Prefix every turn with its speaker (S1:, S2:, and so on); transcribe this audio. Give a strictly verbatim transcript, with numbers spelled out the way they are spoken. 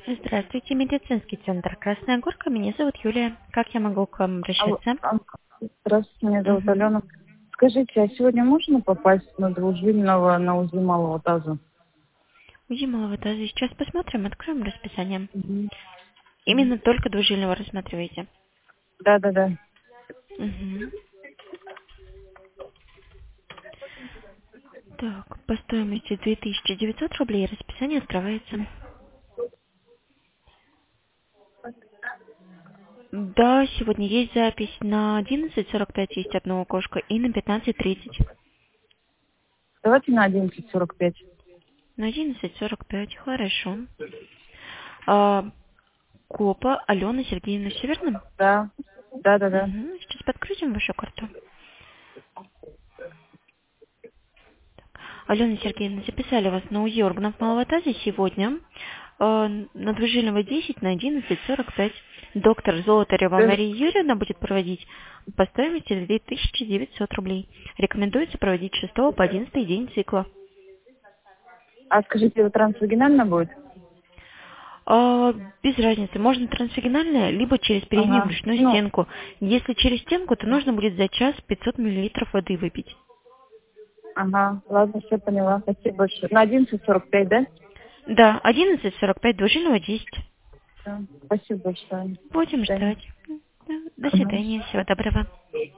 S1: Здравствуйте, медицинский центр «Красная Горка». Меня зовут Юлия. Как я могу к вам
S2: Алло,
S1: обращаться?
S2: а, Здравствуйте, меня зовут
S1: Мгм.
S2: Алена. Скажите, а сегодня можно попасть на двужильного на УЗИ малого таза?
S1: УЗИ малого таза. Сейчас посмотрим, откроем расписание.
S2: Мгм.
S1: Именно только двужильного рассматриваете.
S2: Да, да, да.
S1: Мгм. Так, по стоимости две тысячи девятьсот рублей расписание открывается. Да, сегодня есть запись на одиннадцать сорок пять есть одно окошко и на пятнадцать тридцать.
S2: Давайте на одиннадцать сорок пять.
S1: На одиннадцать сорок пять, хорошо. А, Копа Алена Сергеевна, все верно?
S2: Да, да, да, да.
S1: Мгм. Сейчас подгрузим вашу карту. Алена Сергеевна, записали вас на УЗИ органов малого таза сегодня э, на двужильного десять на одиннадцать сорок пять. Доктор Золотарева
S2: Скажи-
S1: Мария Юрьевна будет проводить по стоимости две тысячи девятьсот рублей. Рекомендуется проводить с шестого по одиннадцатый день цикла.
S2: А скажите, это трансвагинально будет?
S1: А, без разницы, можно трансвагинальное, либо через переднюю
S2: Ага.
S1: брюшную
S2: Ну,
S1: стенку. Если через стенку, то нужно будет за час пятьсот миллилитров воды выпить.
S2: ага. Ладно, все поняла. Спасибо большое. На одиннадцать сорок пять, да?
S1: Да, одиннадцать сорок пять, двужильного десять.
S2: Всё. Спасибо большое. До
S1: Будем
S2: свидания.
S1: ждать. Да, до
S2: Ага.
S1: свидания, всего доброго.